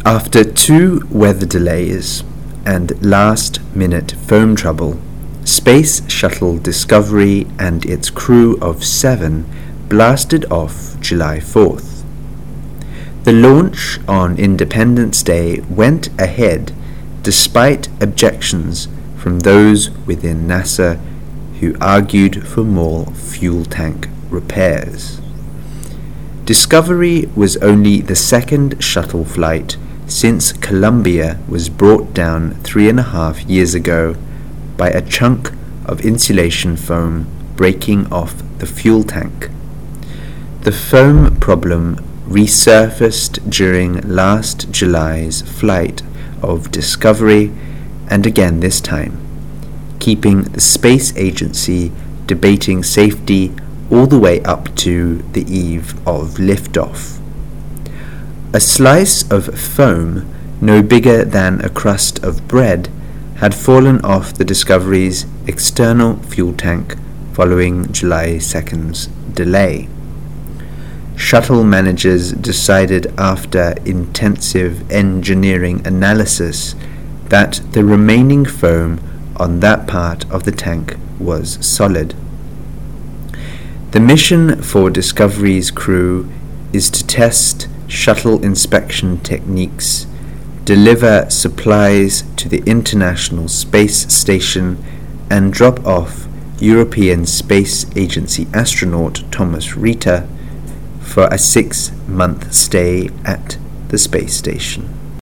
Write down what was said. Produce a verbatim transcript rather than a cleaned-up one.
After two weather delays and last-minute foam trouble, Space Shuttle Discovery and its crew of seven blasted off July fourth. The launch on Independence Day went ahead despite objections from those within NASA who argued for more fuel tank repairs. Discovery was only the second shuttle flight since Columbia was brought down three and a half years ago by a chunk of insulation foam breaking off the fuel tank. The foam problem resurfaced during last July's flight of Discovery and again this time, keeping the space agency debating safety all the way up to the eve of liftoff. A slice of foam no bigger than a crust of bread had fallen off the Discovery's external fuel tank following July second's delay. Shuttle managers decided after intensive engineering analysis that the remaining foam on that part of the tank was solid. The mission for Discovery's crew is to test shuttle inspection techniques, deliver supplies to the International Space Station, and drop off European Space Agency astronaut Thomas Ritter for a six-month stay at the space station.